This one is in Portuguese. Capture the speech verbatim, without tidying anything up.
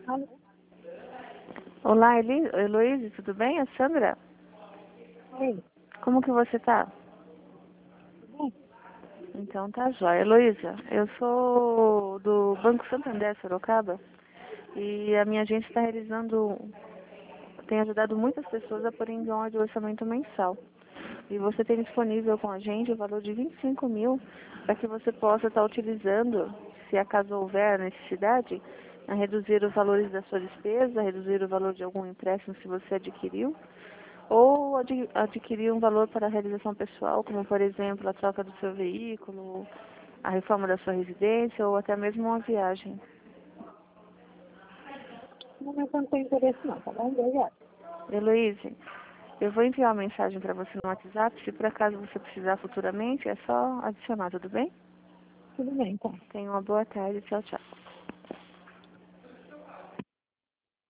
Alô? Olá, Eli Heloísa, tudo bem? É Sandra? Oi, Como que você tá? tudo bem? Então tá jóia. Heloísa, eu sou do Banco Santander, Sorocaba, e a minha agência está realizando, tem ajudado muitas pessoas a porem em ordem o orçamento mensal. E você tem disponível com a gente o valor de vinte e cinco mil para que você possa estar utilizando, se acaso houver necessidade, a reduzir os valores da sua despesa, reduzir o valor de algum empréstimo se você adquiriu, ou ad- adquirir um valor para a realização pessoal, como por exemplo a troca do seu veículo, a reforma da sua residência ou até mesmo uma viagem. Não, mas eu não tenho interesse não, tá bom? Obrigada. Heloíse, eu vou enviar uma mensagem para você no WhatsApp, se por acaso você precisar futuramente, é só adicionar, tudo bem? Tudo bem, então. Tenha uma boa tarde, tchau, tchau.